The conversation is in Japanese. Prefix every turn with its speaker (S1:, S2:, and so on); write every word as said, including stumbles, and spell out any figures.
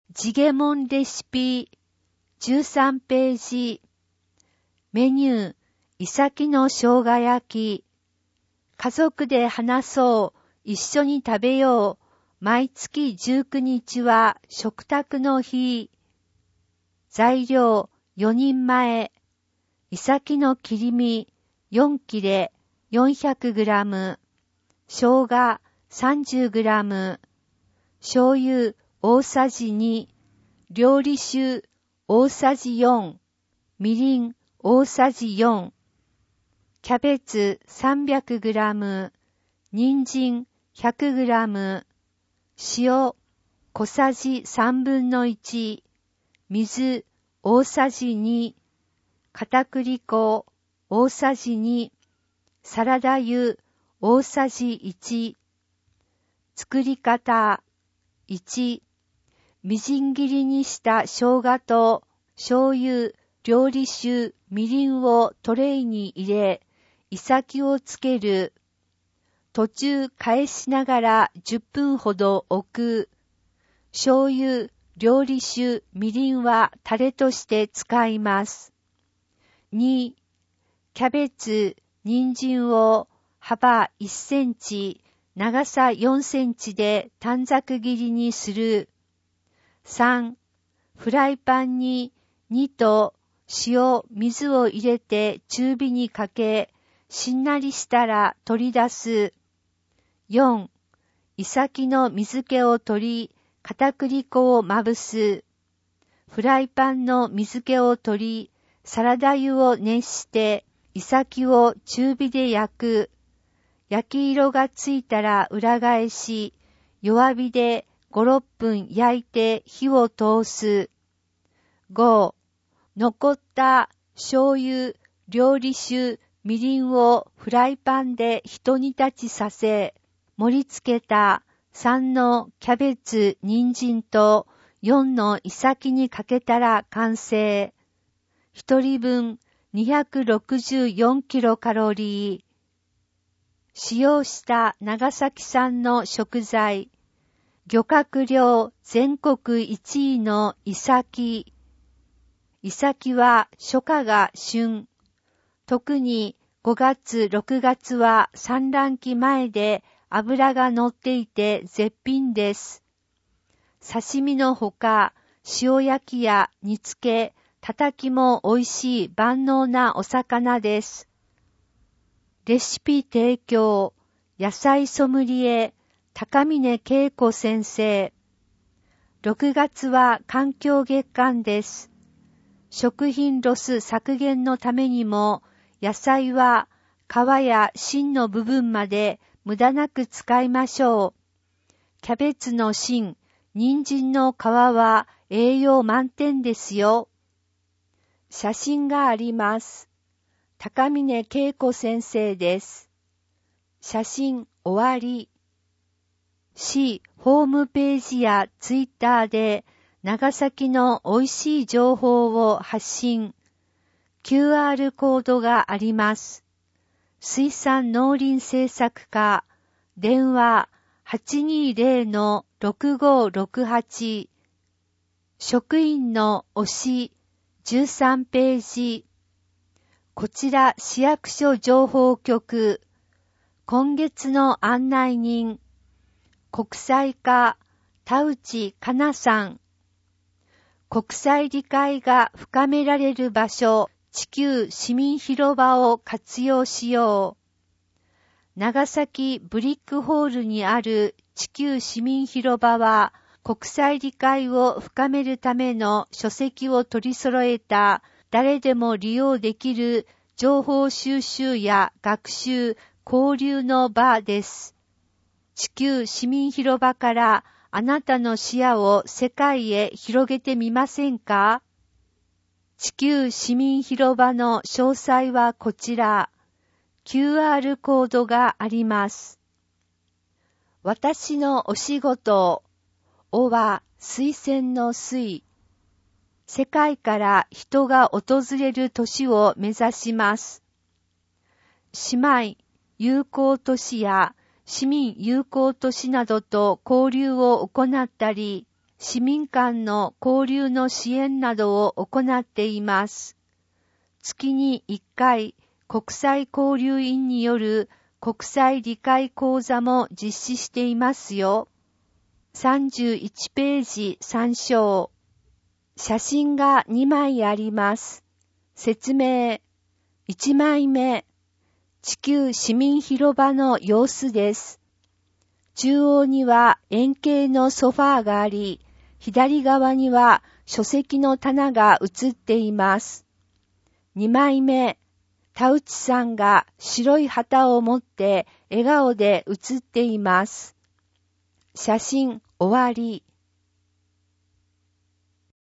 S1: ジゲモンレシピじゅうさんページ。メニュー、イサキの生姜焼き。家族で話そう、一緒に食べよう。毎月じゅうくにちは食卓の日。材料よにんまえ。イサキの切り身よん切れ よんひゃくグラム。生姜 さんじゅうグラム。醤油大さじに。料理酒大さじよん。みりん大さじよん。キャベツ さんびゃくグラム。人参 ひゃくグラム。塩小さじさんぶんのいち。水大さじに。片栗粉大さじに。サラダ油大さじいち。作り方いち。みじん切りにした生姜と醤油、料理酒、みりんをトレイに入れ、イサキをつける。途中返しながらじゅっぷんほど置く。醤油、料理酒、みりんはタレとして使います。に、キャベツ、人参を幅いっセンチ、長さよんセンチで短冊切りにする。さん、フライパンににと塩、水を入れて中火にかけ、しんなりしたら取り出す。よん、イサキの水気を取り、片栗粉をまぶす。フライパンの水気を取り、サラダ油を熱して、イサキを中火で焼く。焼き色がついたら裏返し、弱火でご、ろっぷん焼いて火を通す。ご、残った醤油、料理酒、みりんをフライパンで一煮立ちさせ、盛り付けたさんのキャベツ、人参とよんのイサキにかけたら完成。一人分にひゃくろくじゅうよんキロカロリー。使用した長崎産の食材。漁獲量全国いちいのイサキ。イサキは初夏が旬。特にごがつ、ろくがつは産卵期前で脂が乗っていて絶品です。刺身のほか、塩焼きや煮付け、たたきも美味しい万能なお魚です。レシピ提供、野菜ソムリエ、高峰恵子先生。ろくがつは環境月間です。食品ロス削減のためにも、野菜は皮や芯の部分まで無駄なく使いましょう。キャベツの芯、人参の皮は栄養満点ですよ。写真があります。高峰恵子先生です。写真終わり。市ホームページやツイッターで長崎の美味しい情報を発信。キューアール コードがあります。水産農林政策課、電話 はちにーぜろ ろくごろくはち。職員の推しじゅうさんページ。こちら市役所情報局。今月の案内人。国際課田内かなさん。国際理解が深められる場所、地球市民広場を活用しよう。長崎ブリックホールにある地球市民広場は、国際理解を深めるための書籍を取り揃えた誰でも利用できる情報収集や学習、交流の場です。地球市民広場からあなたの視野を世界へ広げてみませんか？地球市民広場の詳細はこちら。キューアール コードがあります。私のお仕事、おは水仙の水。世界から人が訪れる都市を目指します。姉妹友好都市や市民友好都市などと交流を行ったり、 市民間の交流の支援などを行っています。月にいっかい国際交流員による国際理解講座も実施していますよ。さんじゅういちページ参照。写真がにまいあります。説明。いちまいめ。地球市民広場の様子です。中央には円形のソファーがあり、左側には書籍の棚が写っています。にまいめ。田内さんが白い旗を持って笑顔で写っています。写真終わり。